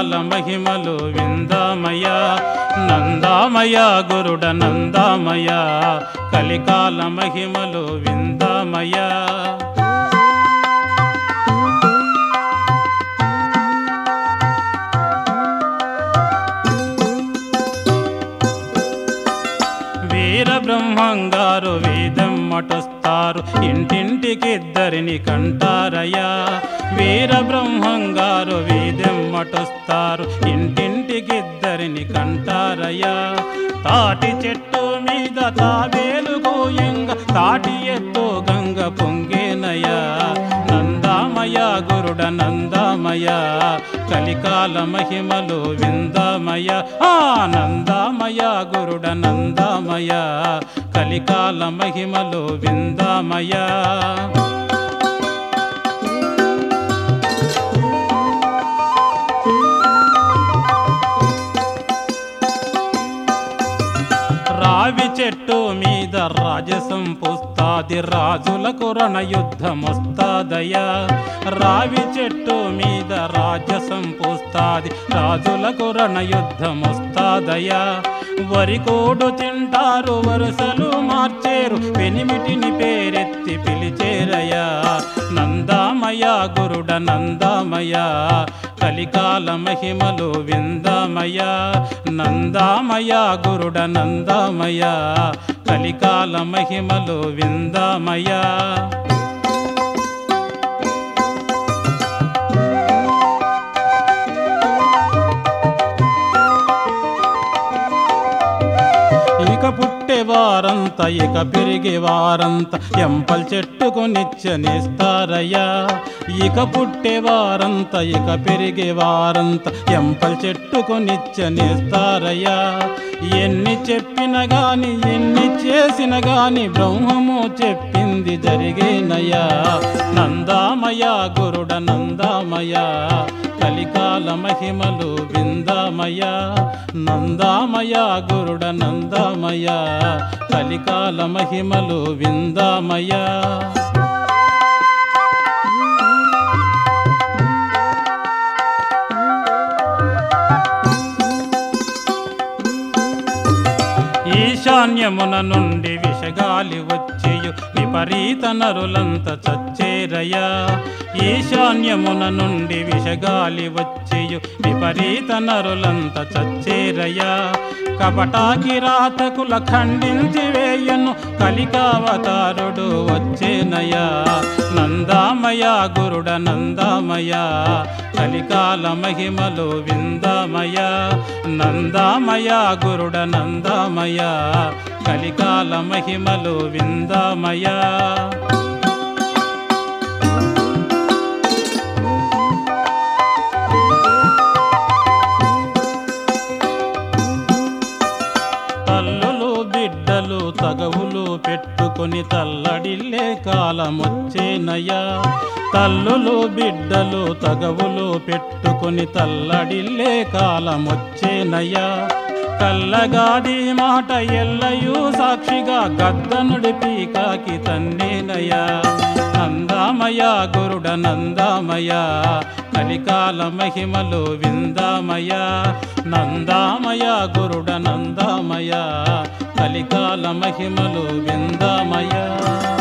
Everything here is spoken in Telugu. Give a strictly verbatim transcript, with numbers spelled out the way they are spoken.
కలికాల మహిమలు విందామయ నందామయ గురుడ నందామయ కలికాల మహిమలు విందామయ వీర బ్రహ్మంగారు వేదమ్మటొస్తారు ఇంటింటికిద్దరిని కంటారయ్యా వీర బ్రహ్మంగారు వేదమ్మటొస్తారు ఇంటింటికిద్దరిని కంటారయ్యా తాటి చెట్టు మీద తాబేలు గోయంగ తాటి ఎత్తు గంగ పొంగేనయ్యా నందామయ గురుడ నందామయ కలికాల మహిమలు విందామయ ఆనందామయ గురుడ నందామయ కలికాల మహిమలు విందామయ రావి చెట్టు మీద రాజసం పుస్తాది రాజులకు రణయుద్ధమొస్తాదయ్యా రావి చెట్టు మీద రాజసం పుస్తాది రాజులకు రణయుద్ధమొస్తాదయ్యా వరికోడు తింటారు వరుసలు మార్చేరు పెనిమిటిని పేరెత్తి పిలిచేరయ్యా నందామయ గురుడ నందామయ కలికాల మహిమలు విందామయ నందామయ గురుడ నందామయ కలికాల మహిమలు విందామయ ఇక పుట్టేవారంత ఇక పెరిగేవారంత ఎంపల్ చెట్టుకు నిత్యనిస్తారయ్యా ఇక పుట్టేవారంత ఇక పెరిగేవారంత ఎంపల్ చెట్టుకు నిత్యనిస్తారయ్యా ఎన్ని చెప్పిన గాని ఎన్ని చేసిన గాని బ్రహ్మము చెప్పింది జరిగేనయ్యా నందామయ గురుడ నందామయ కలికాల మహిమలు విందామయ నందామయ గురుడ నందామయ కలికాల మహిమలు విందామయ ఈశాన్యమున నుండి విషగాలి వచ్చేయు విపరీత నరులంత చచ్చేరయ్యా ఈశాన్యమున నుండి విషగాలి వచ్చేయు విపరీత నరులంత చచ్చేరయ్యా కపటాకి రాతకుల ఖండించి వేయను కలికావతారుడు వచ్చేనయ్యా నందామయ గురుడ నందామయ కలికాల మహిమలు విందామయ నందామయ గురుడ నందామయ కలికాల మహిమలు విందామయ తల్లులు బిడ్డలు తగవులు పెట్టుకొని తల్లడిల్లే కాలమొచ్చేనయ్యా తల్లులు బిడ్డలు తగవులు పెట్టుకొని తల్లడిల్లే కాలమొచ్చేనయ్యా కల్లగాది మాట ఎల్లయూ సాక్షిగా గద్దనుడి పీకాకి తన్నేనయ్యా నందామయ గురుడ నందామయ కలికాల మహిమలు విందామయ నందామయ గురుడ నందామయ కలికాల మహిమలు విందామయ